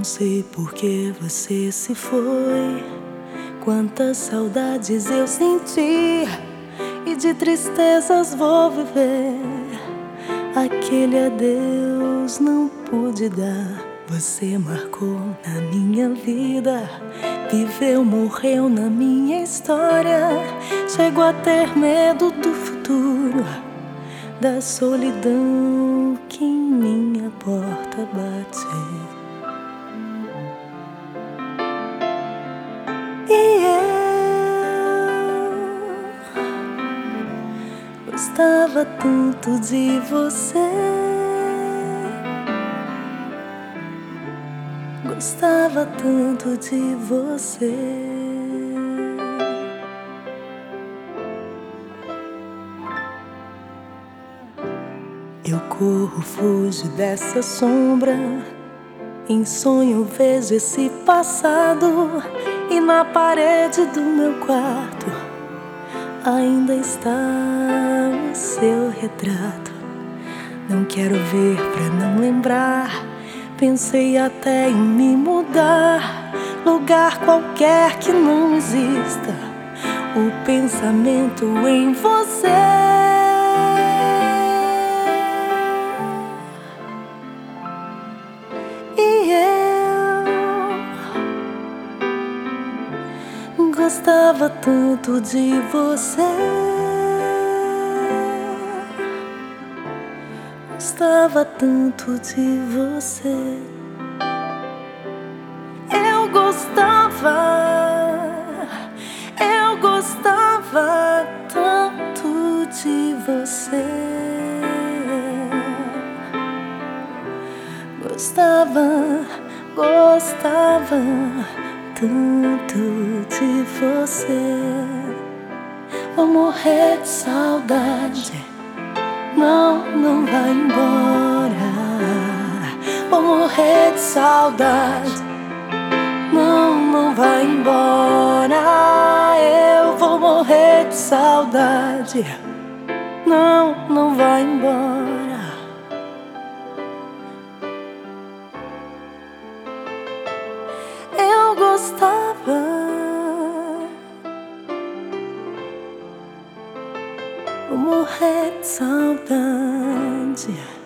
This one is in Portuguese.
Não sei por que você se foi, quantas saudades eu senti, e de tristezas vou viver. Aquele adeus não pude dar. Você marcou na minha vida, viveu, morreu na minha história. Chego a ter medo do futuro, da solidão que em minha porta bate. E eu gostava tanto de você, gostava tanto de você. Eu corro, fujo dessa sombra, em sonho vejo esse passado, e na parede do meu quarto ainda está o seu retrato. Não quero ver pra não lembrar, pensei até em me mudar, lugar qualquer que não exista o pensamento em você. Gostava tanto de você, gostava tanto de você. Eu gostava tanto de você. Gostava tanto de você. Vou morrer de saudade, não vai embora. Vou morrer de saudade, não vai embora. Eu vou morrer de saudade, não vai embora. Eu gostava, vou morrer de saudade.